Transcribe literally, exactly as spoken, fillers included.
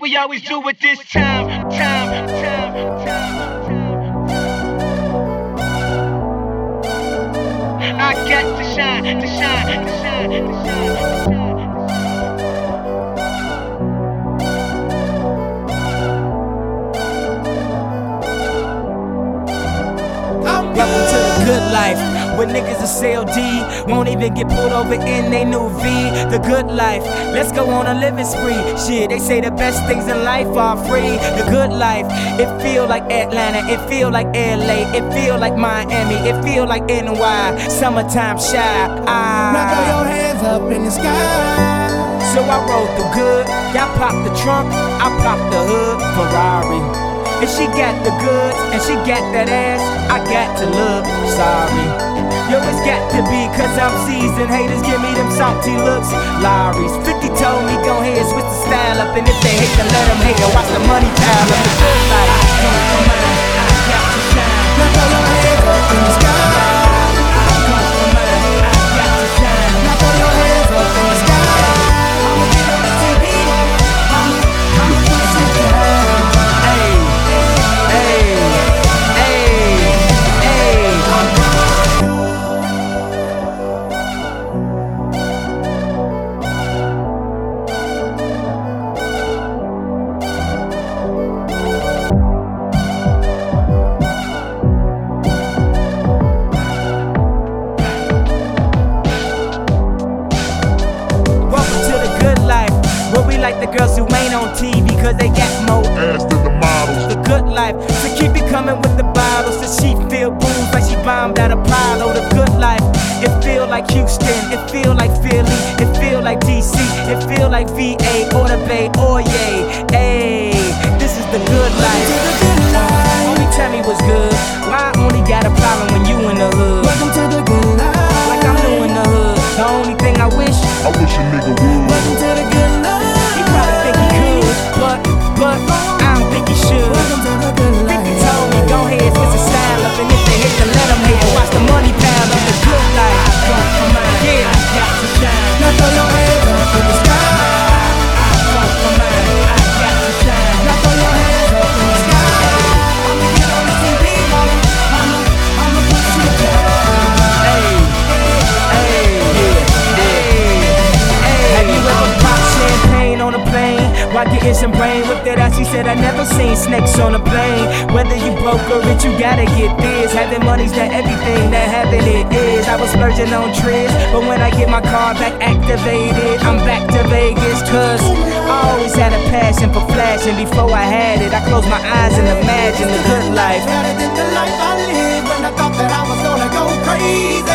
we always do it this time, time, time, time. I got to shine, to shine, to shine, to shine, to shine. Welcome to the good life, where niggas are C L D, won't even get pulled over in they new V. The good life, let's go on a living spree. Shit, they say the best things in life are free. The good life, it feel like Atlanta, it feel like L A, it feel like Miami, it feel like N Y, summertime shy. Ah. Now throw your hands up in the sky. So I rolled through good, y'all pop the trunk, I pop the hood, Ferrari. And she got the goods, and she got that ass, I got to look sorry. Yo, it's got to be, cause I'm seasoned. Haters give me them salty looks, Lowry's. fifty told me, go ahead, switch the style up. And if they hate, then let them hate, and watch the money pile up. The good life, I come from mine, I got to shine. Now throw your hands up in the sky. I come from mine, I got to shine. Now throw your hands up in the sky. I'ma get on the T V, I'ma, I'ma push it down. Like the girls who ain't on T V cause they got more ass than the models. The good life, so keep it coming with the bottles. So she feel booze like she bombed at Apollo. The good life, it feel like Houston, it feel like Philly, it feel like D C, it feel like V A or the Bay or yay. Ayy, this is the good life. Homie, tell me what's good. Why I only got a problem when you in the hood? Welcome to the good life. Like I'm new in the hood. The only thing I wish, I wish a nigga would. Welcome to the good life. probably think he could, but, but I don't think he should. Welcome to the good life. fifty told me, go ahead, switch the style up. And if they hate, then let them hate and watch the money pile up. The good life, I come from mine, yeah, I got to shine. Now throw your hands up in the sky. I come from mine, I got to shine. Now throw your hands up in the sky. I'ma get on the T V, I'ma, I'ma, I'ma push it down. Hey, hey, yeah, hey. Have you ever popped champagne on a plane while getting some brain with that ass? He said I never seen snakes on a plane. Whether you broke or rich, you gotta get this. Having money's not everything, that having it is. I was splurging on trips, but when I get my car back activated, I'm back to Vegas. Cause I always had a passion for flashing. Before I had it, I closed my eyes and imagined the good life. Better than the life I lived when I thought that I was gonna go crazy.